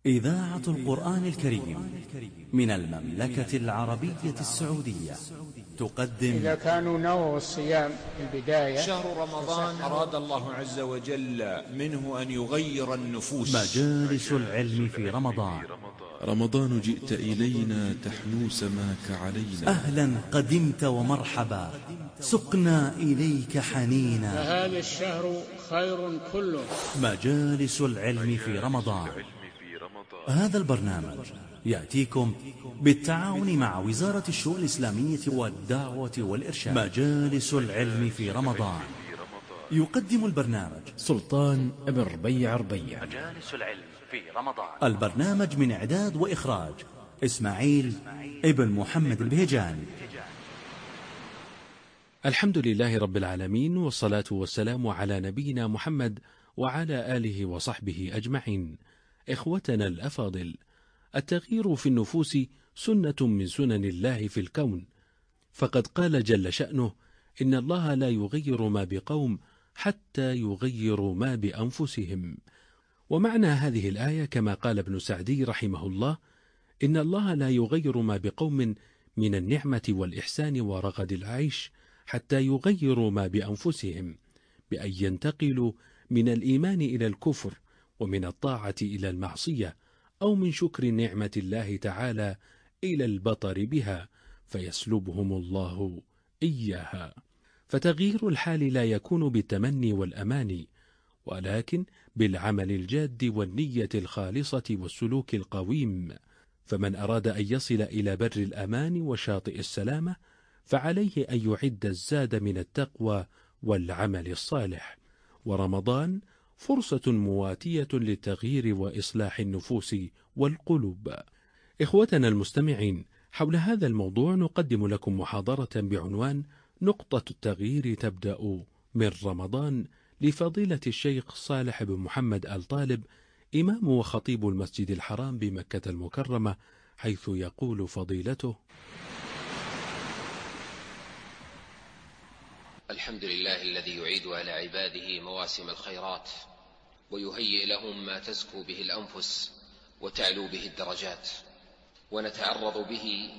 إذاعة القرآن الكريم من المملكة العربية السعودية تقدم. إذا كانوا نووا الصيام في البداية، شهر رمضان أراد الله عز وجل منه أن يغير النفوس. مجالس العلم في رمضان. رمضان جئت إلينا تحنو سماك علينا، أهلا قدمت ومرحبا سقنا إليك حنينا، فهذا الشهر خير كله. مجالس العلم في رمضان. هذا البرنامج يأتيكم بالتعاون مع وزارة الشؤون الإسلامية والدعوة والإرشاد. مجالس العلم في رمضان. يقدم البرنامج سلطان بن ربيع. مجالس العلم في رمضان. البرنامج من إعداد وإخراج إسماعيل ابن محمد البهجاني. الحمد لله رب العالمين، والصلاة والسلام على نبينا محمد وعلى آله وصحبه أجمعين. إخوتنا الأفاضل، التغيير في النفوس سنة من سنن الله في الكون، فقد قال جل شأنه: إن الله لا يغير ما بقوم حتى يغيروا ما بأنفسهم. ومعنى هذه الآية كما قال ابن سعدي رحمه الله: إن الله لا يغير ما بقوم من النعمة والإحسان ورغد العيش حتى يغيروا ما بأنفسهم، بأن ينتقلوا من الإيمان إلى الكفر، ومن الطاعة إلى المعصية، أو من شكر نعمة الله تعالى إلى البطر بها، فيسلبهم الله إياها. فتغيير الحال لا يكون بالتمني والأماني، ولكن بالعمل الجاد والنية الخالصة والسلوك القويم. فمن أراد أن يصل إلى بر الأمان وشاطئ السلامة، فعليه أن يعد الزاد من التقوى والعمل الصالح. ورمضان فرصة مواتية للتغيير وإصلاح النفوس والقلوب. إخوتنا المستمعين، حول هذا الموضوع نقدم لكم محاضرة بعنوان نقطة التغيير تبدأ من رمضان، لفضيلة الشيخ صالح بن محمد آل طالب، إمام وخطيب المسجد الحرام بمكة المكرمة، حيث يقول فضيلته: الحمد لله الذي يعيد على عباده مواسم الخيرات، ويهيئ لهم ما تزكو به الأنفس وتعلو به الدرجات، ونتعرض به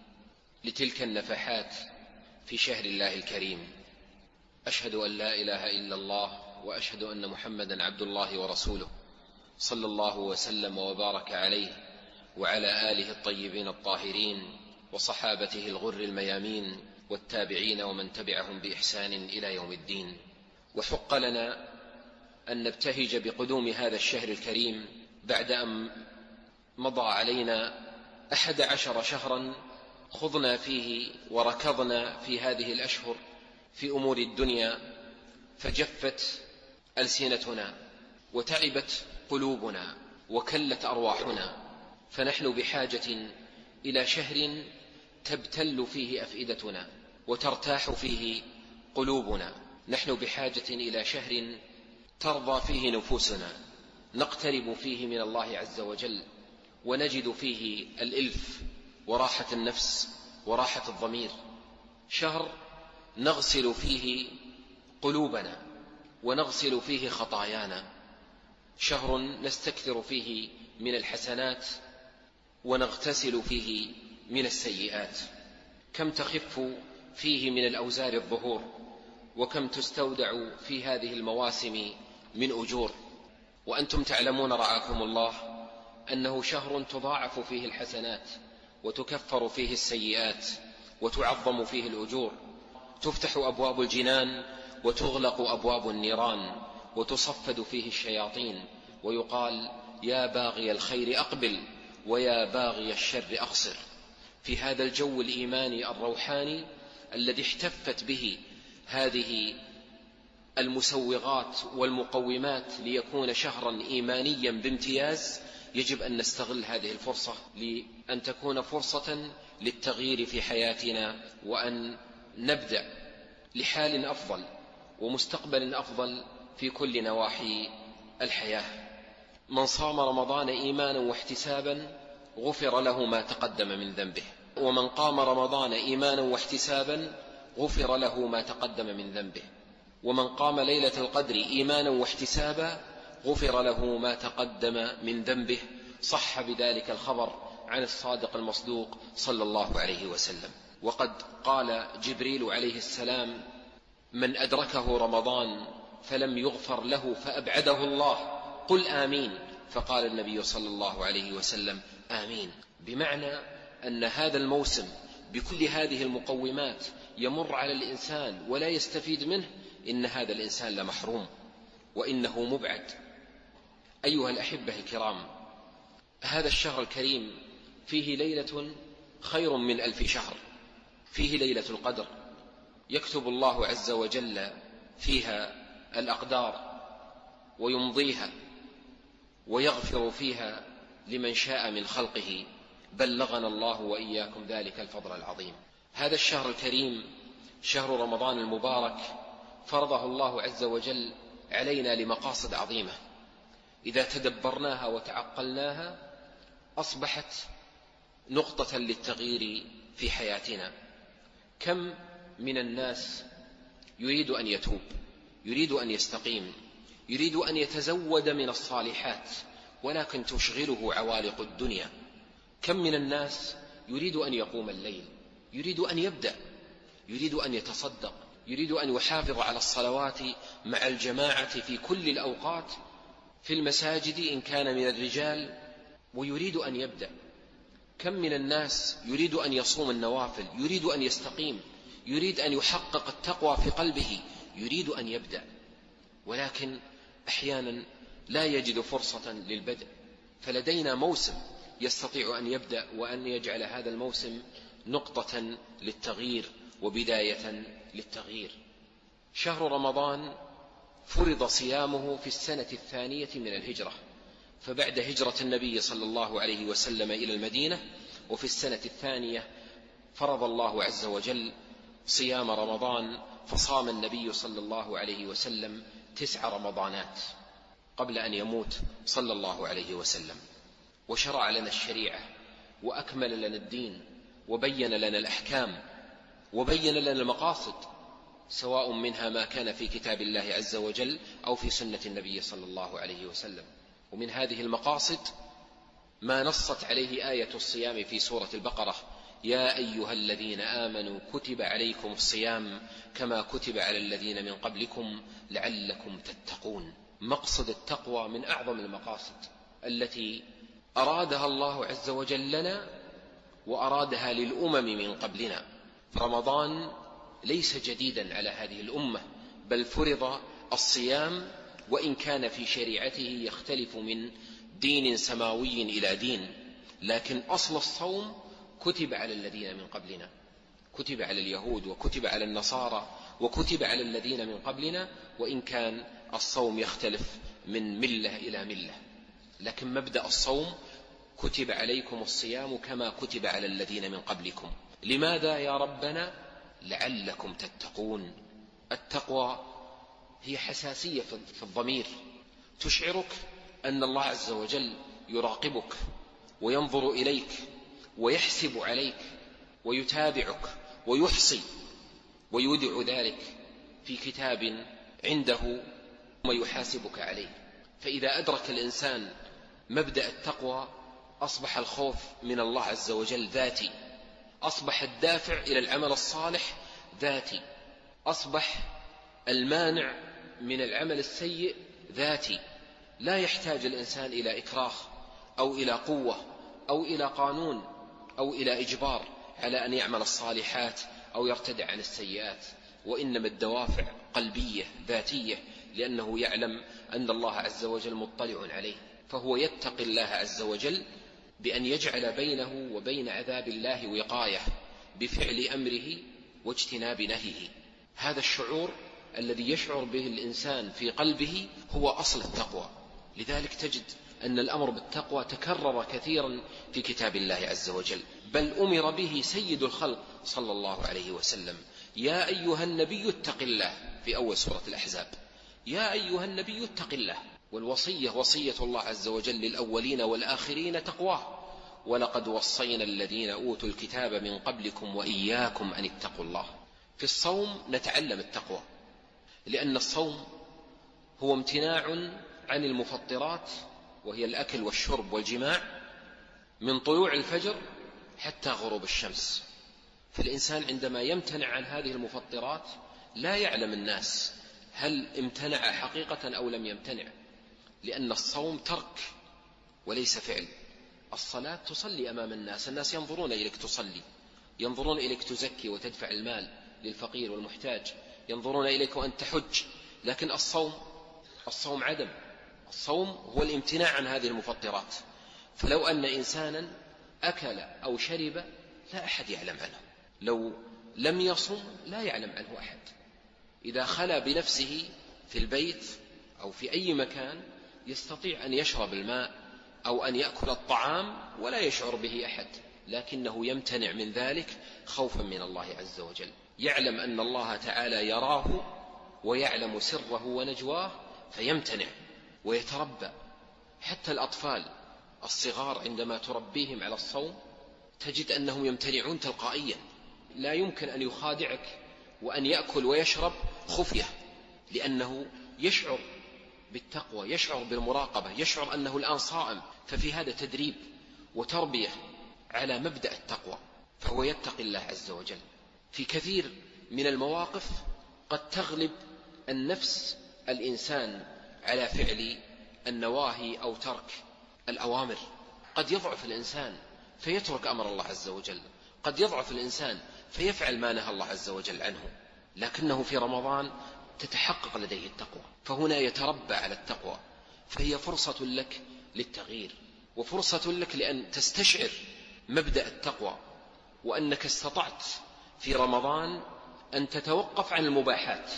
لتلك النفحات في شهر الله الكريم. أشهد أن لا إله إلا الله، وأشهد أن محمدا عبد الله ورسوله، صلى الله وسلم وبارك عليه وعلى آله الطيبين الطاهرين وصحابته الغر الميامين والتابعين ومن تبعهم بإحسان إلى يوم الدين. وحق لنا أن نبتهج بقدوم هذا الشهر الكريم بعد أن مضى علينا 11 شهرا خضنا فيه وركضنا في هذه الأشهر في أمور الدنيا، فجفت ألسنتنا وتعبت قلوبنا وكلت أرواحنا، فنحن بحاجة إلى شهر تبتل فيه أفئدتنا وترتاح فيه قلوبنا. نحن بحاجة إلى شهر ترضى فيه نفوسنا، نقترب فيه من الله عز وجل، ونجد فيه الإلف وراحة النفس وراحة الضمير. شهر نغسل فيه قلوبنا ونغسل فيه خطايانا، شهر نستكثر فيه من الحسنات ونغتسل فيه من السيئات. كم تخف فيه من الأوزار الظهور، وكم تستودع في هذه المواسم من أجور. وأنتم تعلمون رعاكم الله أنه شهر تضاعف فيه الحسنات وتكفر فيه السيئات وتعظم فيه الأجور، تفتح أبواب الجنان وتغلق أبواب النيران، وتصفد فيه الشياطين، ويقال: يا باغي الخير أقبل ويا باغي الشر أقصر. في هذا الجو الإيماني الروحاني الذي احتفت به هذه المسوغات والمقومات ليكون شهرا إيمانيا بامتياز، يجب أن نستغل هذه الفرصة لأن تكون فرصة للتغيير في حياتنا، وأن نبدأ لحال أفضل ومستقبل أفضل في كل نواحي الحياة. من صام رمضان إيمانا واحتسابا غفر له ما تقدم من ذنبه، ومن قام رمضان إيمانا واحتسابا غفر له ما تقدم من ذنبه، ومن قام ليلة القدر إيمانا واحتسابا غفر له ما تقدم من ذنبه، صح بذلك الخبر عن الصادق المصدوق صلى الله عليه وسلم. وقد قال جبريل عليه السلام: من أدركه رمضان فلم يغفر له فأبعده الله قل آمين. فقال النبي صلى الله عليه وسلم: آمين. بمعنى أن هذا الموسم بكل هذه المقومات يمر على الإنسان ولا يستفيد منه، إن هذا الإنسان لمحروم وإنه مبعد. أيها الأحبة الكرام، هذا الشهر الكريم فيه ليلة خير من 1000 شهر، فيه ليلة القدر يكتب الله عز وجل فيها الأقدار ويمضيها ويغفر فيها لمن شاء من خلقه. بلغنا الله وإياكم ذلك الفضل العظيم. هذا الشهر الكريم شهر رمضان المبارك فرضه الله عز وجل علينا لمقاصد عظيمة، إذا تدبرناها وتعقلناها أصبحت نقطة للتغيير في حياتنا. كم من الناس يريد أن يتوب، يريد أن يستقيم، يريد أن يتزود من الصالحات، ولكن تشغله عوالق الدنيا. كم من الناس يريد أن يقوم الليل، يريد أن يبدأ، يريد أن يتصدق، يريد أن يحافظ على الصلوات مع الجماعة في كل الأوقات في المساجد إن كان من الرجال، ويريد أن يبدأ. كم من الناس يريد أن يصوم النوافل، يريد أن يستقيم، يريد أن يحقق التقوى في قلبه، يريد أن يبدأ، ولكن أحيانا لا يجد فرصة للبدء. فلدينا موسم يستطيع أن يبدأ وأن يجعل هذا الموسم نقطة للتغيير وبداية للتغيير. شهر رمضان فرض صيامه في السنة 2 من الهجرة، فبعد هجرة النبي صلى الله عليه وسلم إلى المدينة، وفي السنة 2 فرض الله عز وجل صيام رمضان، فصام النبي صلى الله عليه وسلم 9 رمضانات قبل أن يموت صلى الله عليه وسلم، وشرع لنا الشريعة وأكمل لنا الدين وبين لنا الأحكام وبين لنا المقاصد، سواء منها ما كان في كتاب الله عز وجل أو في سنة النبي صلى الله عليه وسلم. ومن هذه المقاصد ما نصت عليه آية الصيام في سورة البقرة: يا أيها الذين آمنوا كتب عليكم الصيام كما كتب على الذين من قبلكم لعلكم تتقون. مقصد التقوى من أعظم المقاصد التي أرادها الله عز وجل لنا وأرادها للأمم من قبلنا. رمضان ليس جديدا على هذه الأمة، بل فرض الصيام، وإن كان في شريعته يختلف من دين سماوي إلى دين، لكن أصل الصوم كتب على الذين من قبلنا، كتب على اليهود وكتب على النصارى وكتب على الذين من قبلنا، وإن كان الصوم يختلف من ملة إلى ملة، لكن مبدأ الصوم كتب عليكم الصيام كما كتب على الذين من قبلكم. لماذا يا ربنا؟ لعلكم تتقون. التقوى هي حساسية في الضمير، تشعرك أن الله عز وجل يراقبك وينظر إليك ويحسب عليك ويتابعك ويحصي، ويودع ذلك في كتاب عنده ويحاسبك عليه. فإذا أدرك الإنسان مبدأ التقوى أصبح الخوف من الله عز وجل ذاتي، أصبح الدافع إلى العمل الصالح ذاتي، أصبح المانع من العمل السيء ذاتي. لا يحتاج الإنسان إلى إكراه أو إلى قوة أو إلى قانون أو إلى إجبار على أن يعمل الصالحات أو يرتدع عن السيئات، وإنما الدوافع قلبية ذاتية، لأنه يعلم أن الله عز وجل مطلع عليه، فهو يتقي الله عز وجل بأن يجعل بينه وبين عذاب الله وقاية بفعل أمره واجتناب نهيه. هذا الشعور الذي يشعر به الإنسان في قلبه هو أصل التقوى. لذلك تجد أن الأمر بالتقوى تكرر كثيرا في كتاب الله عز وجل، بل أمر به سيد الخلق صلى الله عليه وسلم: يا أيها النبي اتق الله، في أول سورة الأحزاب، يا أيها النبي اتق الله. والوصية وصية الله عز وجل للأولين والآخرين تقواه: ولقد وصينا الذين أوتوا الكتاب من قبلكم وإياكم أن اتقوا الله. في الصوم نتعلم التقوى، لأن الصوم هو امتناع عن المفطرات وهي الأكل والشرب والجماع من طلوع الفجر حتى غروب الشمس. فالإنسان عندما يمتنع عن هذه المفطرات لا يعلم الناس هل امتنع حقيقة أو لم يمتنع، لأن الصوم ترك وليس فعل. الصلاة تصلي أمام الناس، الناس ينظرون إليك تصلي، ينظرون إليك تزكي وتدفع المال للفقير والمحتاج، ينظرون إليك وأنت تحج. لكن الصوم عدم، الصوم هو الامتناع عن هذه المفطرات. فلو أن إنسانا أكل أو شرب لا أحد يعلم عنه، لو لم يصم لا يعلم عنه أحد. إذا خلا بنفسه في البيت أو في أي مكان يستطيع أن يشرب الماء أو أن يأكل الطعام ولا يشعر به أحد، لكنه يمتنع من ذلك خوفا من الله عز وجل. يعلم أن الله تعالى يراه ويعلم سره ونجواه فيمتنع ويتربى. حتى الأطفال الصغار عندما تربيهم على الصوم تجد أنهم يمتنعون تلقائيا، لا يمكن أن يخادعك وأن يأكل ويشرب خفية، لأنه يشعر بالتقوى، يشعر بالمراقبة، يشعر أنه الآن صائم. ففي هذا تدريب وتربية على مبدأ التقوى، فهو يتقي الله عز وجل. في كثير من المواقف قد تغلب النفس الإنسان على فعل النواهي أو ترك الأوامر. قد يضعف الإنسان فيترك أمر الله عز وجل، قد يضعف الإنسان فيفعل ما نهى الله عز وجل عنه، لكنه في رمضان تتحقق لديه التقوى، فهنا يتربى على التقوى، فهي فرصة لك للتغيير وفرصة لك لأن تستشعر مبدأ التقوى، وأنك استطعت في رمضان أن تتوقف عن المباحات،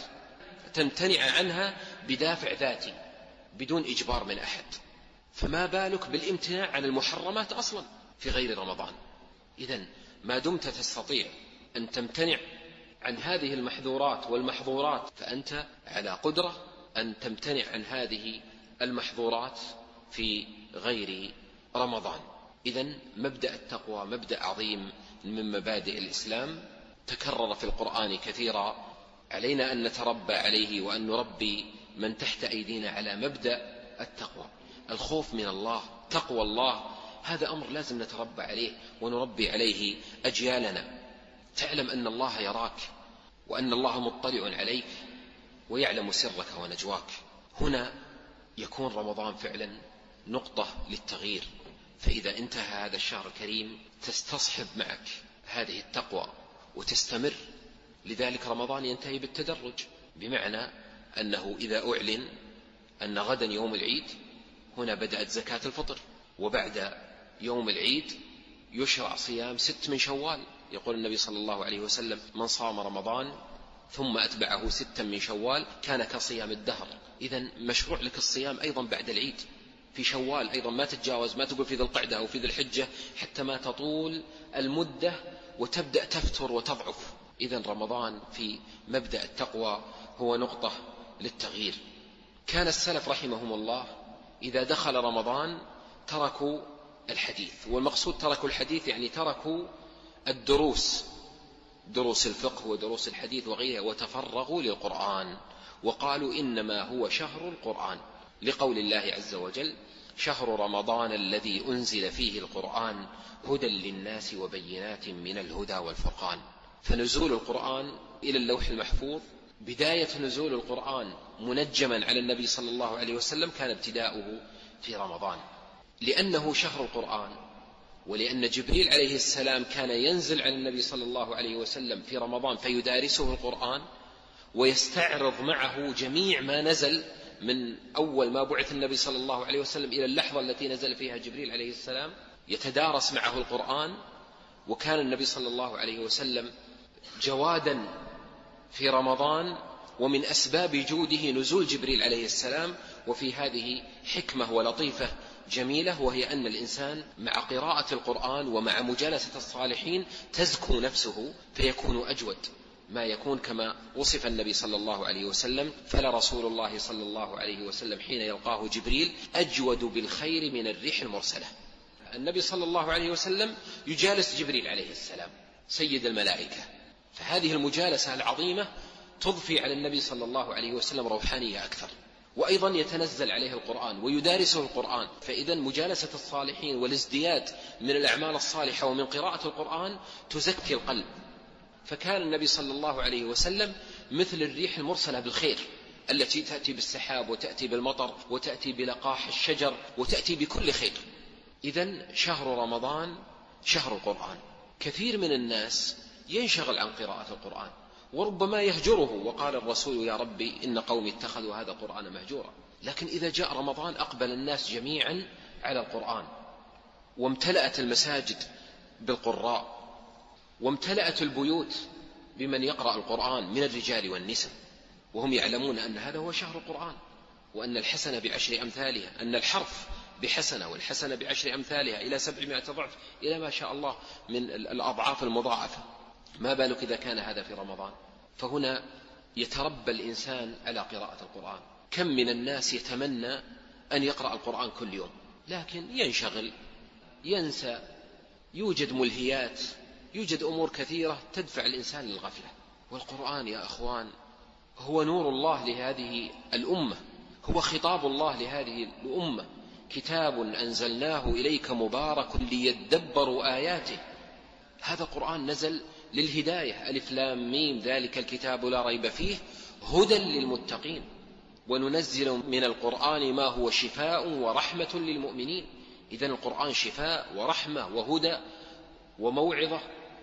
تمتنع عنها بدافع ذاتي بدون إجبار من أحد. فما بالك بالامتناع عن المحرمات أصلا في غير رمضان؟ إذن ما دمت تستطيع أن تمتنع عن هذه المحظورات والمحظورات فأنت على قدرة أن تمتنع عن هذه المحظورات في غير رمضان. إذن مبدأ التقوى مبدأ عظيم من مبادئ الإسلام، تكرر في القرآن كثيرا، علينا أن نتربى عليه وأن نربي من تحت أيدينا على مبدأ التقوى. الخوف من الله، تقوى الله، هذا أمر لازم نتربى عليه ونربي عليه أجيالنا. تعلم أن الله يراك وأن الله مطلع عليك ويعلم سرك ونجواك. هنا يكون رمضان فعلا نقطة للتغيير. فإذا انتهى هذا الشهر الكريم تستصحب معك هذه التقوى وتستمر. لذلك رمضان ينتهي بالتدرج، بمعنى أنه إذا أعلن أن غدا يوم العيد هنا بدأت زكاة الفطر، وبعد يوم العيد يشرع صيام 6 من شوال. يقول النبي صلى الله عليه وسلم: من صام رمضان ثم أتبعه 6 من شوال كان كصيام الدهر. إذن مشروع لك الصيام أيضا بعد العيد في شوال أيضا، ما تتجاوز، ما تقول في ذي القعدة أو في ذي الحجة حتى ما تطول المدة وتبدأ تفتر وتضعف. إذن رمضان في مبدأ التقوى هو نقطة للتغيير. كان السلف رحمهم الله إذا دخل رمضان تركوا الحديث، والمقصود تركوا الحديث يعني تركوا الدروس، دروس الفقه ودروس الحديث وغيرها، وتفرغوا للقرآن، وقالوا إنما هو شهر القرآن، لقول الله عز وجل: شهر رمضان الذي أنزل فيه القرآن هدى للناس وبينات من الهدى والفرقان. فنزول القرآن إلى اللوح المحفوظ، بداية نزول القرآن منجما على النبي صلى الله عليه وسلم كان ابتداؤه في رمضان، لأنه شهر القرآن، ولأن جبريل عليه السلام كان ينزل على النبي صلى الله عليه وسلم في رمضان فيدارسه القرآن ويستعرض معه جميع ما نزل من أول ما بعث النبي صلى الله عليه وسلم إلى اللحظة التي نزل فيها جبريل عليه السلام، يتدارس معه القرآن. وكان النبي صلى الله عليه وسلم جوادا في رمضان، ومن أسباب جوده نزول جبريل عليه السلام. وفي هذه حكمة ولطيفة جميلة، وهي أن الإنسان مع قراءة القرآن ومع مجالسة الصالحين تزكو نفسه فيكون أجود ما يكون، كما وصف النبي صلى الله عليه وسلم: فلرسول الله صلى الله عليه وسلم حين يلقاه جبريل أجود بالخير من الريح المرسلة. النبي صلى الله عليه وسلم يجالس جبريل عليه السلام سيد الملائكة، فهذه المجالسة العظيمة تضفي على النبي صلى الله عليه وسلم روحانية أكثر، وأيضا يتنزل عليه القرآن ويدارسه القرآن. فإذا مجالسة الصالحين والازدياد من الأعمال الصالحة ومن قراءة القرآن تزكي القلب. فكان النبي صلى الله عليه وسلم مثل الريح المرسلة بالخير التي تأتي بالسحاب وتأتي بالمطر وتأتي بلقاح الشجر وتأتي بكل خير. إذن شهر رمضان شهر القرآن. كثير من الناس ينشغل عن قراءة القرآن وربما يهجره، وقال الرسول يا ربي إن قومي اتخذوا هذا القرآن مهجورا. لكن إذا جاء رمضان أقبل الناس جميعا على القرآن، وامتلأت المساجد بالقراء، وامتلأت البيوت بمن يقرأ القرآن من الرجال والنساء، وهم يعلمون أن هذا هو شهر القرآن، وأن الحسنة ب10 أمثالها، أن الحرف بحسنة والحسنة ب10 أمثالها إلى 700 ضعف إلى ما شاء الله من الأضعاف المضاعفة. ما بالك إذا كان هذا في رمضان؟ فهنا يتربى الإنسان على قراءة القرآن. كم من الناس يتمنى أن يقرأ القرآن كل يوم، لكن ينشغل، ينسى، يوجد ملهيات، يوجد أمور كثيرة تدفع الإنسان للغفلة. والقرآن يا أخوان هو نور الله لهذه الأمة، هو خطاب الله لهذه الأمة، كتاب أنزلناه إليك مبارك ليدبروا آياته. هذا القرآن نزل للهداية، ألف لام ميم ذلك الكتاب لا ريب فيه هدى للمتقين، وننزل من القرآن ما هو شفاء ورحمة للمؤمنين. إذن القرآن شفاء ورحمة وهدى وموعظة.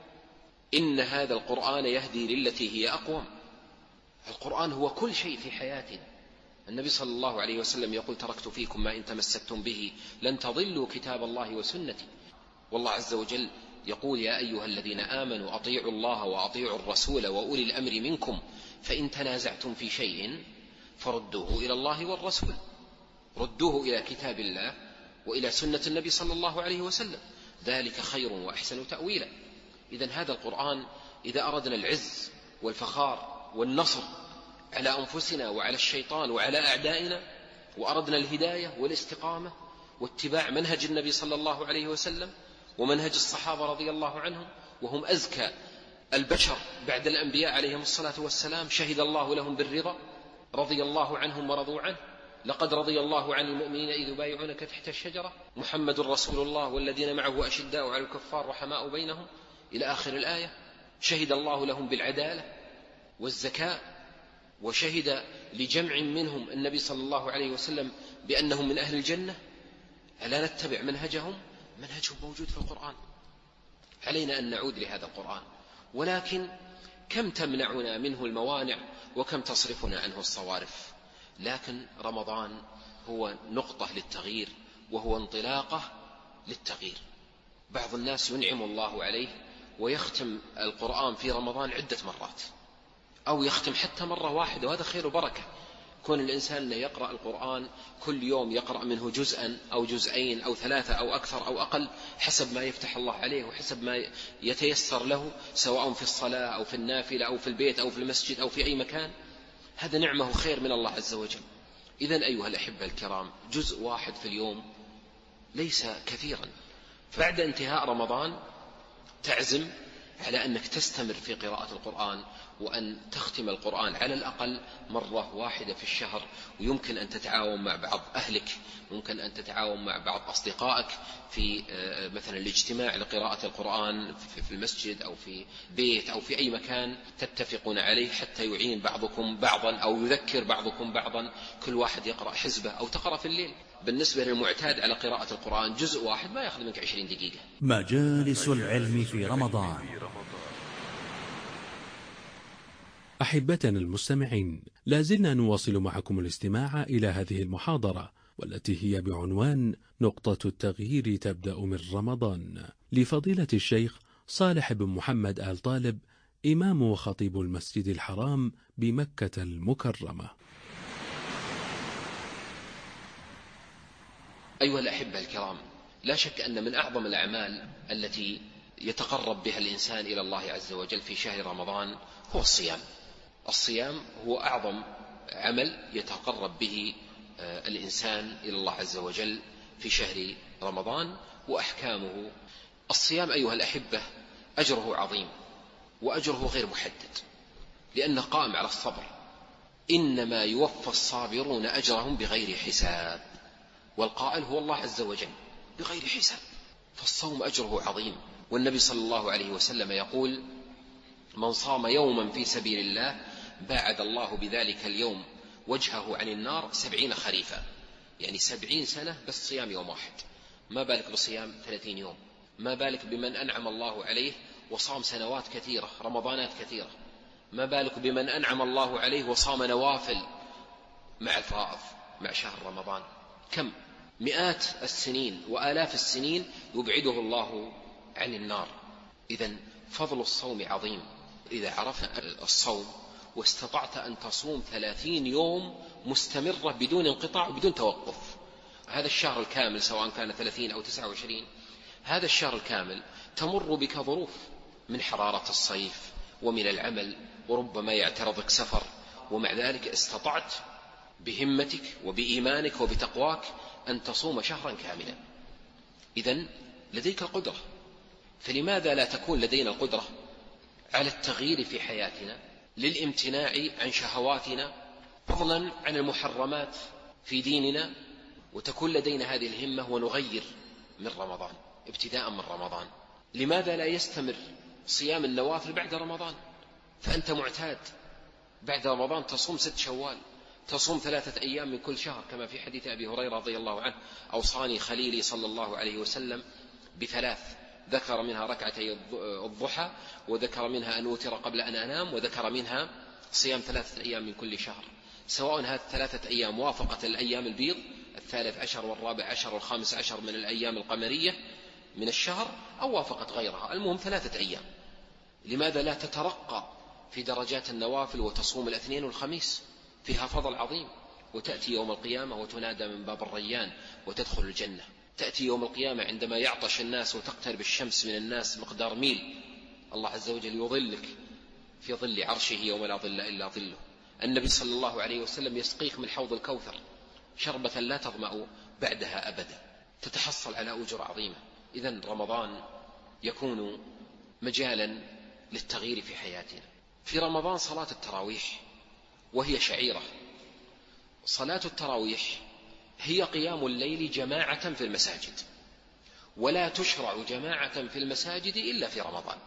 إن هذا القرآن يهدي للتي هي أقوم. القرآن هو كل شيء في حياتنا. النبي صلى الله عليه وسلم يقول تركت فيكم ما إن تمسكتم به لن تضلوا كتاب الله وسنتي. والله عز وجل يقول يا أيها الذين آمنوا أطيعوا الله وأطيعوا الرسول وأولي الأمر منكم فإن تنازعتم في شيء فردوه إلى الله والرسول، ردوه إلى كتاب الله وإلى سنة النبي صلى الله عليه وسلم، ذلك خير وأحسن تأويلا. إذن هذا القرآن إذا أردنا العز والفخار والنصر على أنفسنا وعلى الشيطان وعلى أعدائنا، وأردنا الهداية والاستقامة واتباع منهج النبي صلى الله عليه وسلم ومنهج الصحابة رضي الله عنهم، وهم أزكى البشر بعد الأنبياء عليهم الصلاة والسلام، شهد الله لهم بالرضا رضي الله عنهم ورضوا عنه. لقد رضي الله عن المؤمنين إذ يبايعونك تحت الشجرة محمد رسول الله والذين معه أشداء على الكفار رحماء بينهم إلى آخر الآية. شهد الله لهم بالعدالة والزكاة، وشهد لجمع منهم النبي صلى الله عليه وسلم بأنهم من أهل الجنة. ألا نتبع منهجهم؟ منهجهم موجود في القرآن. علينا أن نعود لهذا القرآن، ولكن كم تمنعنا منه الموانع وكم تصرفنا عنه الصوارف. لكن رمضان هو نقطة للتغيير وهو انطلاقة للتغيير. بعض الناس ينعم الله عليه ويختم القرآن في رمضان عدة مرات، أو يختم حتى مرة واحدة، وهذا خير وبركة. كون الإنسان يقرأ القرآن كل يوم، يقرأ منه جزءا أو جزئين أو 3 أو أكثر أو أقل حسب ما يفتح الله عليه وحسب ما يتيسر له، سواء في الصلاة أو في النافلة أو في البيت أو في المسجد أو في أي مكان، هذا نعمة خير من الله عز وجل. إذن أيها الأحبة الكرام، جزء واحد في اليوم ليس كثيرا. بعد انتهاء رمضان تعزم على أنك تستمر في قراءة القرآن، وأن تختم القرآن على الأقل مرة واحدة في الشهر. ويمكن أن تتعاون مع بعض أهلك، ممكن أن تتعاون مع بعض أصدقائك في مثلا الاجتماع لقراءة القرآن في المسجد أو في بيت أو في أي مكان تتفقون عليه، حتى يعين بعضكم بعضا أو يذكر بعضكم بعضا. كل واحد يقرأ حزبه أو تقرأ في الليل. بالنسبة للمعتاد على قراءة القرآن جزء واحد ما يأخذ منك 20 دقيقة. مجالس العلم في رمضان. أحبتنا المستمعين، لازلنا نواصل معكم الاستماع إلى هذه المحاضرة، والتي هي بعنوان نقطة التغيير تبدأ من رمضان، لفضيلة الشيخ صالح بن محمد آل طالب، إمام وخطيب المسجد الحرام بمكة المكرمة. أيها الأحبة الكرام، لا شك أن من أعظم الأعمال التي يتقرب بها الإنسان إلى الله عز وجل في شهر رمضان هو الصيام. الصيام هو أعظم عمل يتقرب به الإنسان إلى الله عز وجل في شهر رمضان. وأحكامه: الصيام أيها الأحبة أجره عظيم، وأجره غير محدد، لأنه قائم على الصبر إنما يوفى الصابرون أجرهم بغير حساب. والقائل هو الله عز وجل بغير حساب. فالصوم أجره عظيم، والنبي صلى الله عليه وسلم يقول: من صام يوما في سبيل الله باعد الله بذلك اليوم وجهه عن النار 70 خريفا، يعني 70 سنة بس صيام يوم واحد، ما بالك بصيام 30 يوم، ما بالك بمن أنعم الله عليه وصام سنوات كثيرة رمضانات كثيرة، ما بالك بمن أنعم الله عليه وصام نوافل مع الفرائض مع شهر رمضان. كم مئات السنين وآلاف السنين يبعده الله عن النار. إذن فضل الصوم عظيم. إذا عرفت الصوم واستطعت أن تصوم 30 يوم مستمرة بدون انقطاع وبدون توقف، هذا الشهر الكامل سواء كان 30 أو 29، هذا الشهر الكامل تمر بك ظروف من حرارة الصيف ومن العمل وربما يعترضك سفر، ومع ذلك استطعت بهمتك وبإيمانك وبتقواك أن تصوم شهرا كاملا. إذن لديك القدرة، فلماذا لا تكون لدينا القدرة على التغيير في حياتنا للامتناع عن شهواتنا فضلا عن المحرمات في ديننا، وتكون لدينا هذه الهمة ونغير من رمضان ابتداء من رمضان؟ لماذا لا يستمر صيام النوافل بعد رمضان؟ فأنت معتاد بعد رمضان تصوم 6 شوال، تصوم 3 أيام من كل شهر، كما في حديث أبي هريرة رضي الله عنه: أوصاني خليلي صلى الله عليه وسلم ب3، ذكر منها ركعتي الضحى، وذكر منها أن أوتر قبل أن أنام، وذكر منها صيام 3 أيام من كل شهر، سواء هذه 3 أيام وافقت الأيام البيض 13 و14 و15 من الأيام القمرية من الشهر، أو وافقت غيرها، المهم 3 أيام. لماذا لا تترقى في درجات النوافل وتصوم الاثنين والخميس؟ فيها فضل عظيم. وتأتي يوم القيامة وتنادى من باب الريان وتدخل الجنة. تأتي يوم القيامة عندما يعطش الناس وتقترب الشمس من الناس مقدار ميل، الله عز وجل يظلك في ظل عرشه يوم لا ظل إلا ظله. النبي صلى الله عليه وسلم يسقيك من حوض الكوثر شربة لا تظمأ بعدها أبدا، تتحصل على أجر عظيمة. إذن رمضان يكون مجالا للتغيير في حياتنا. في رمضان صلاة التراويح، وهي شعيرة. صلاة التراويح هي قيام الليل جماعة في المساجد، ولا تشرع جماعة في المساجد إلا في رمضان،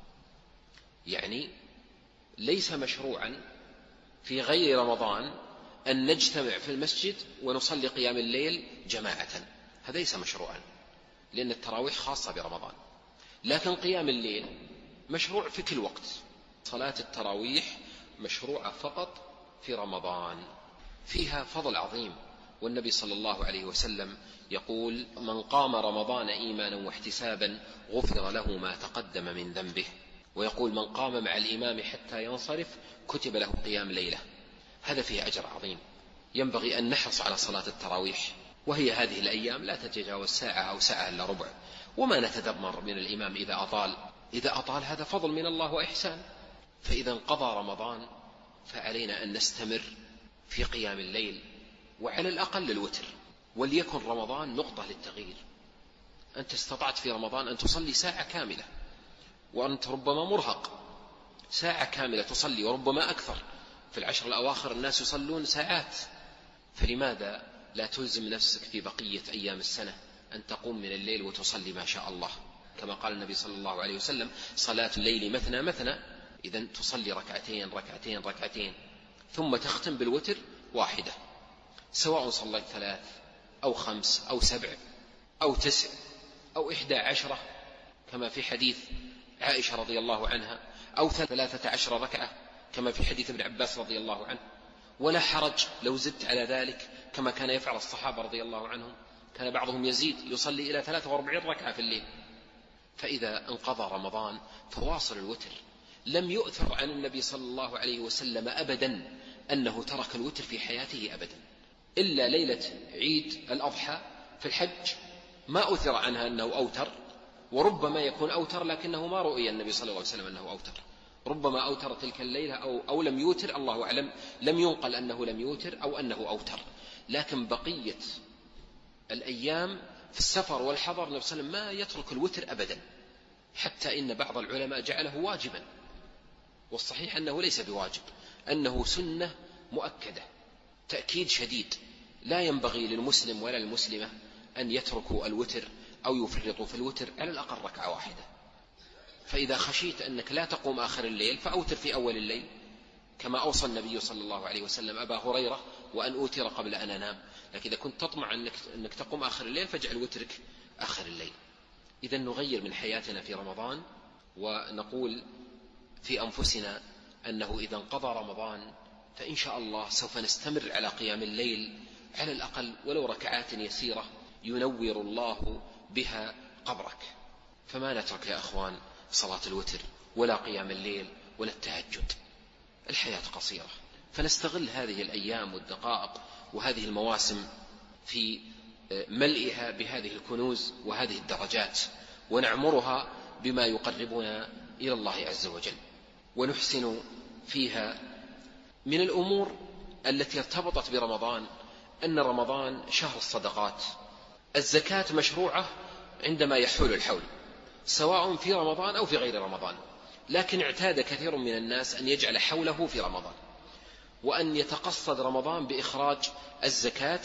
يعني ليس مشروعا في غير رمضان أن نجتمع في المسجد ونصلي قيام الليل جماعة، هذا ليس مشروعا، لأن التراويح خاصة برمضان. لكن قيام الليل مشروع في كل وقت. صلاة التراويح مشروعة فقط في رمضان، فيها فضل عظيم. والنبي صلى الله عليه وسلم يقول: من قام رمضان إيمانا واحتسابا غفر له ما تقدم من ذنبه. ويقول: من قام مع الإمام حتى ينصرف كتب له قيام ليلة. هذا فيه أجر عظيم. ينبغي أن نحرص على صلاة التراويح، وهي هذه الأيام لا تتجاوز ساعة أو ساعة إلا ربع، وما نتذمر من الإمام إذا أطال هذا فضل من الله وإحسان. فإذا انقضى رمضان فعلينا أن نستمر في قيام الليل، وعلى الأقل الوتر، وليكن رمضان نقطة للتغيير. أنت استطعت في رمضان أن تصلي ساعة كاملة، وأنت ربما مرهق، ساعة كاملة تصلي وربما أكثر. في العشر الأواخر الناس يصلون ساعات، فلماذا لا تلزم نفسك في بقية أيام السنة أن تقوم من الليل وتصلي ما شاء الله، كما قال النبي صلى الله عليه وسلم: صلاة الليل مثنى مثنى. إذن تصلي ركعتين ركعتين ركعتين، ثم تختم بالوتر واحدة، سواء صليت 3 أو 5 أو 7 أو 9 أو 11 كما في حديث عائشة رضي الله عنها، أو 13 ركعة كما في حديث ابن عباس رضي الله عنه. ولا حرج لو زدت على ذلك كما كان يفعل الصحابة رضي الله عنهم، كان بعضهم يزيد يصلي إلى 43 ركعة في الليل. فإذا انقضى رمضان فواصل الوتر. لم يؤثر عن النبي صلى الله عليه وسلم أبدا أنه ترك الوتر في حياته أبدا، إلا ليلة عيد الأضحى في الحج ما أثر عنها أنه أوتر، وربما يكون أوتر لكنه ما رؤي النبي صلى الله عليه وسلم أنه أوتر، ربما أوتر تلك الليلة أو لم يوتر، الله أعلم، لم ينقل أنه لم يوتر أو أنه أوتر. لكن بقية الأيام في السفر والحضر النبي صلى الله عليه وسلم ما يترك الوتر أبدا، حتى إن بعض العلماء جعله واجبا، والصحيح أنه ليس بواجب، أنه سنة مؤكدة، تأكيد شديد. لا ينبغي للمسلم ولا المسلمة أن يتركوا الوتر أو يفرطوا في الوتر، على الأقل ركعة واحدة. فإذا خشيت أنك لا تقوم آخر الليل فأوتر في أول الليل، كما أوصى النبي صلى الله عليه وسلم أبا هريرة وأن أوتر قبل أن أنام. لكن إذا كنت تطمع أنك تقوم آخر الليل فاجعل وترك آخر الليل. إذا نغير من حياتنا في رمضان، ونقول في أنفسنا أنه إذا انقضى رمضان فإن شاء الله سوف نستمر على قيام الليل، على الأقل ولو ركعات يسيرة ينور الله بها قبرك. فما نترك يا أخوان صلاة الوتر ولا قيام الليل ولا التهجد. الحياة قصيرة، فنستغل هذه الأيام والدقائق وهذه المواسم في ملئها بهذه الكنوز وهذه الدرجات، ونعمرها بما يقربنا إلى الله عز وجل، ونحسن فيها. من الأمور التي ارتبطت برمضان أن رمضان شهر الصدقات. الزكاة مشروعة عندما يحول الحول، سواء في رمضان أو في غير رمضان، لكن اعتاد كثير من الناس أن يجعل حوله في رمضان، وأن يتقصد رمضان بإخراج الزكاة،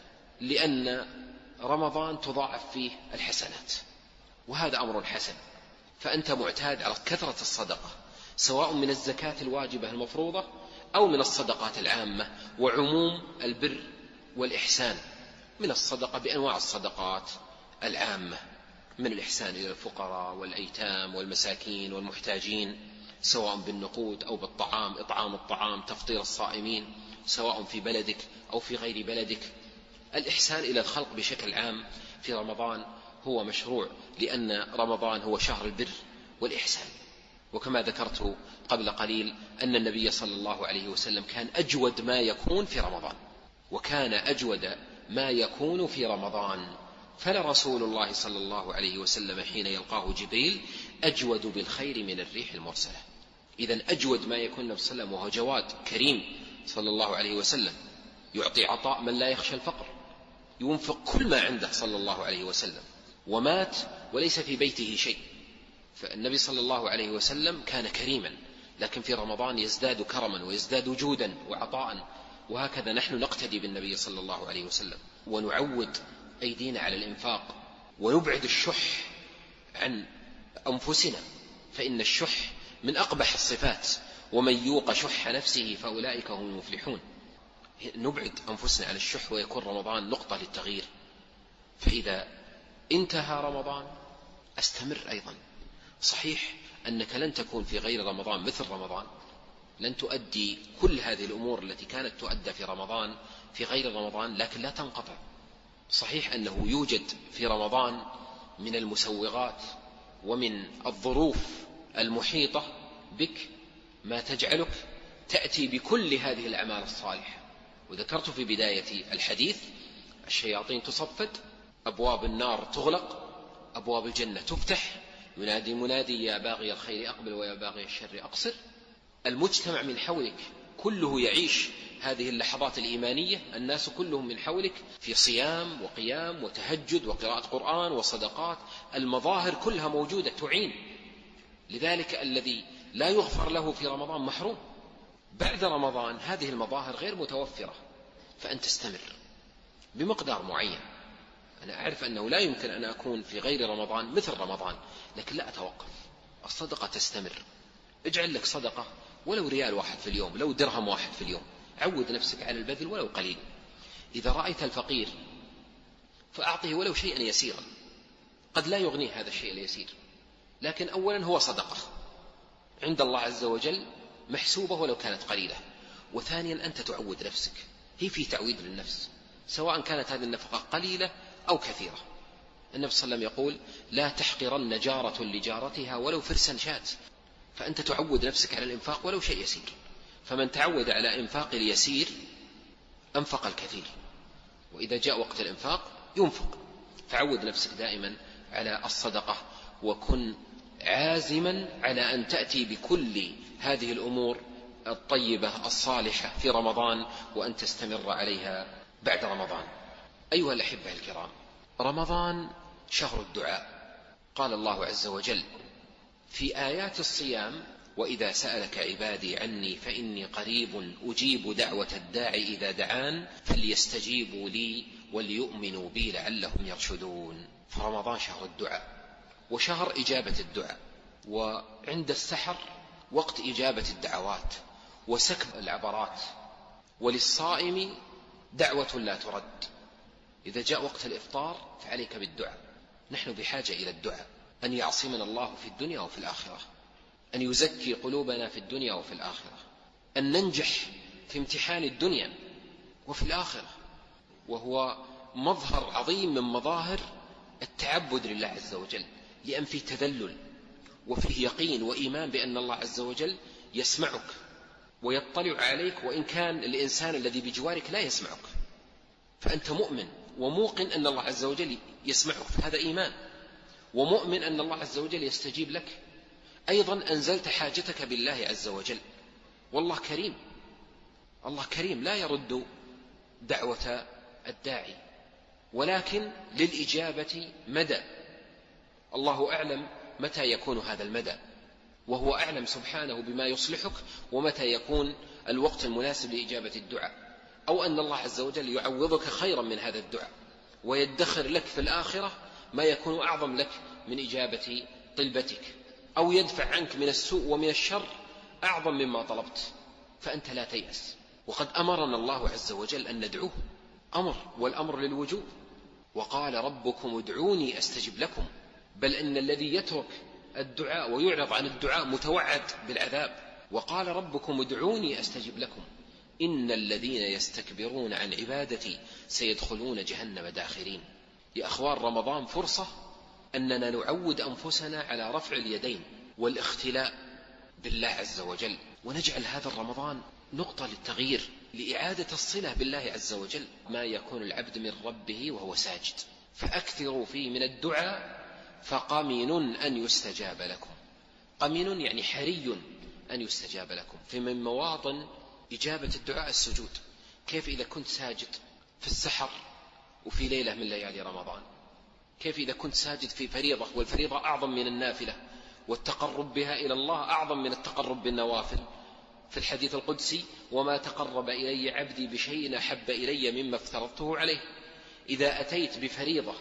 لأن رمضان تضاعف فيه الحسنات، وهذا أمر حسن. فأنت معتاد على كثرة الصدقة، سواء من الزكاة الواجبة المفروضة أو من الصدقات العامة، وعموم البر والإحسان من الصدقة بأنواع الصدقات العامة، من الإحسان إلى الفقراء والأيتام والمساكين والمحتاجين، سواء بالنقود أو بالطعام، إطعام الطعام، تفطير الصائمين، سواء في بلدك أو في غير بلدك. الإحسان إلى الخلق بشكل عام في رمضان هو مشروع، لأن رمضان هو شهر البر والإحسان. وكما ذكرت قبل قليل أن النبي صلى الله عليه وسلم كان أجود ما يكون في رمضان، وكان أجود ما يكون في رمضان، فلرسول الله صلى الله عليه وسلم حين يلقاه جبريل أجود بالخير من الريح المرسلة. إذن أجود ما يكون النبي صلى الله عليه وسلم، وهو جواد كريم صلى الله عليه وسلم، يعطي عطاء من لا يخشى الفقر، ينفق كل ما عنده صلى الله عليه وسلم، ومات وليس في بيته شيء. فالنبي صلى الله عليه وسلم كان كريما، لكن في رمضان يزداد كرما ويزداد جودا وعطاء. وهكذا نحن نقتدي بالنبي صلى الله عليه وسلم، ونعود أيدينا على الإنفاق، ونبعد الشح عن أنفسنا، فإن الشح من أقبح الصفات، ومن يوق شح نفسه فأولئك هم المفلحون. نبعد أنفسنا عن الشح، ويكون رمضان نقطة للتغيير. فإذا انتهى رمضان استمر أيضا. صحيح أنك لن تكون في غير رمضان مثل رمضان، لن تؤدي كل هذه الأمور التي كانت تؤدى في رمضان في غير رمضان، لكن لا تنقطع. صحيح أنه يوجد في رمضان من المسوغات ومن الظروف المحيطة بك ما تجعلك تأتي بكل هذه الأعمال الصالحة. وذكرت في بداية الحديث الشياطين تصفد، أبواب النار تغلق، أبواب الجنة تفتح، ينادي منادي يا باغي الخير أقبل ويا باغي الشر أقصر. المجتمع من حولك كله يعيش هذه اللحظات الإيمانية، الناس كلهم من حولك في صيام وقيام وتهجد وقراءة قرآن وصدقات، المظاهر كلها موجودة تعين. لذلك الذي لا يغفر له في رمضان محروم. بعد رمضان هذه المظاهر غير متوفرة، فأنت تستمر بمقدار معين. أنا أعرف أنه لا يمكن أن أكون في غير رمضان مثل رمضان، لكن لا أتوقف. الصدقة تستمر. اجعل لك صدقة ولو ريال واحد في اليوم، لو درهم واحد في اليوم، عود نفسك على البذل ولو قليل. إذا رأيت الفقير فأعطيه ولو شيئا يسيرا، قد لا يغنيه هذا الشيء اليسير، لكن أولا هو صدقة عند الله عز وجل محسوبة ولو كانت قليلة. وثانيا أنت تعود نفسك، هي في تعويد للنفس، سواء كانت هذه النفقة قليلة أو كثيرة. النبي صلى الله عليه وسلم يقول لا تحقرن جارة لجارتها ولو فرسا شات. فأنت تعود نفسك على الإنفاق ولو شيء يسير. فمن تعود على إنفاق اليسير أنفق الكثير، وإذا جاء وقت الإنفاق ينفق. فعود نفسك دائما على الصدقة، وكن عازما على أن تأتي بكل هذه الأمور الطيبة الصالحة في رمضان، وأن تستمر عليها بعد رمضان. أيها الأحبة الكرام، رمضان شهر الدعاء. قال الله عز وجل في آيات الصيام وإذا سألك عبادي عني فإني قريب أجيب دعوة الداعي إذا دعان فليستجيبوا لي وليؤمنوا بي لعلهم يرشدون. فرمضان شهر الدعاء وشهر إجابة الدعاء، وعند السحر وقت إجابة الدعوات وسكب العبرات، وللصائم دعوة لا ترد. إذا جاء وقت الإفطار فعليك بالدعاء. نحن بحاجة إلى الدعاء، أن يعصمنا الله في الدنيا وفي الآخرة، أن يزكي قلوبنا في الدنيا وفي الآخرة، أن ننجح في امتحان الدنيا وفي الآخرة، وهو مظهر عظيم من مظاهر التعبد لله عز وجل، لأن فيه تذلل وفيه يقين وإيمان بأن الله عز وجل يسمعك ويطلع عليك، وإن كان الإنسان الذي بجوارك لا يسمعك، فأنت مؤمن وموقن أن الله عز وجل يسمعك، فهذا إيمان، ومؤمن أن الله عز وجل يستجيب لك. أيضا أنزلت حاجتك بالله عز وجل، والله كريم، الله كريم لا يرد دعوة الداعي، ولكن للإجابة مدى، الله أعلم متى يكون هذا المدى، وهو أعلم سبحانه بما يصلحك ومتى يكون الوقت المناسب لإجابة الدعاء، أو أن الله عز وجل يعوضك خيرا من هذا الدعاء ويدخر لك في الآخرة ما يكون أعظم لك من إجابة طلبتك، أو يدفع عنك من السوء ومن الشر أعظم مما طلبت، فأنت لا تيأس. وقد أمرنا الله عز وجل أن ندعوه، أمر، والأمر للوجوب، وقال ربكم ادعوني أستجب لكم، بل إن الذي يترك الدعاء ويعرض عن الدعاء متوعد بالعذاب. وقال ربكم ادعوني أستجب لكم إن الذين يستكبرون عن عبادتي سيدخلون جهنم داخرين. يا أخوان، رمضان فرصة أننا نعود أنفسنا على رفع اليدين والاختلاء بالله عز وجل، ونجعل هذا الرمضان نقطة للتغيير، لإعادة الصلة بالله عز وجل، ما يكون العبد من ربه وهو ساجد، فأكثروا فيه من الدعاء فقمن أن يستجاب لكم. قمن يعني حري أن يستجاب لكم. فمن مواطن إجابة الدعاء السجود. كيف إذا كنت ساجد في السحر وفي ليلة من ليالي رمضان؟ كيف إذا كنت ساجد في فريضة، والفريضة أعظم من النافلة، والتقرب بها إلى الله أعظم من التقرب بالنوافل؟ في الحديث القدسي: وما تقرب إلي عبدي بشيء أحب إلي مما افترضته عليه. إذا أتيت بفريضة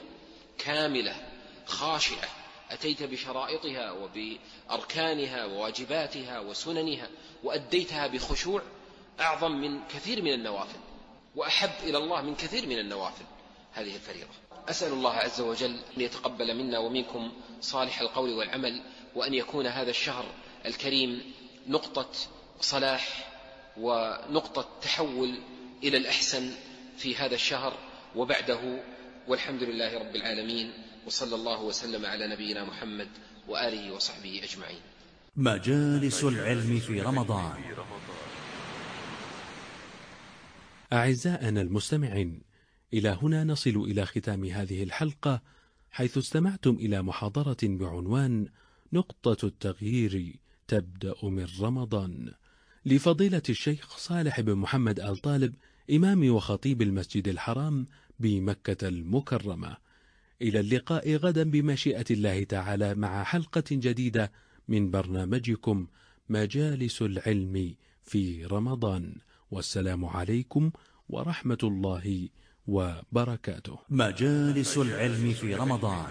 كاملة خاشعة، أتيت بشرائطها وبأركانها وواجباتها وسننها وأديتها بخشوع، أعظم من كثير من النوافل وأحب إلى الله من كثير من النوافل هذه الفريضة. أسأل الله عز وجل أن يتقبل منا ومنكم صالح القول والعمل، وأن يكون هذا الشهر الكريم نقطة صلاح ونقطة تحول إلى الأحسن في هذا الشهر وبعده، والحمد لله رب العالمين، وصلى الله وسلم على نبينا محمد وآله وصحبه أجمعين. مجالس العلم في رمضان. أعزائنا المستمعين، إلى هنا نصل إلى ختام هذه الحلقة، حيث استمعتم إلى محاضرة بعنوان نقطة التغيير تبدأ من رمضان، لفضيلة الشيخ صالح بن محمد آل طالب، إمام وخطيب المسجد الحرام بمكة المكرمة. إلى اللقاء غدا بمشيئة الله تعالى مع حلقة جديدة من برنامجكم مجالس العلم في رمضان، والسلام عليكم ورحمة الله وبركاته. مجالس العلم في رمضان.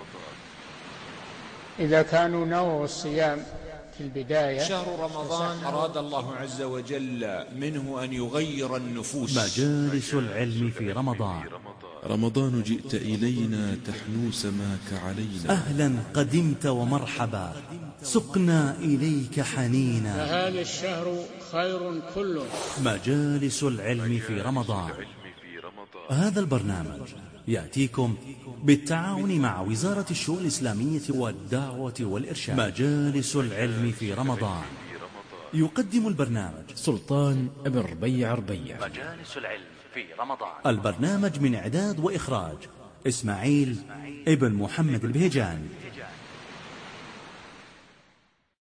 إذا كانوا نووا الصيام في البداية، شهر رمضان أراد الله عز وجل منه أن يغير النفوس. مجالس العلم في رمضان. رمضان جئت إلينا تحنو سماك علينا. أهلا قدمت ومرحبا، سقنا إليك حنينا، فهذا الشهر خير كله. مجالس العلم في رمضان. هذا البرنامج يأتيكم بالتعاون مع وزارة الشؤون الإسلامية والدعوة والإرشاد. مجالس العلم في رمضان. يقدم البرنامج سلطان بن ربيع. مجالس العلم في رمضان. البرنامج من إعداد وإخراج إسماعيل ابن محمد البهجان.